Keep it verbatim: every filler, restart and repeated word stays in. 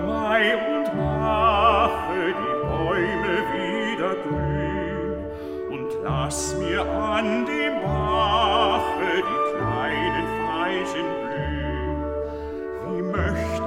Mai und mache die Bäume wieder grün und lass mir an dem Bache die kleinen Veilchen blühen. Wie möchte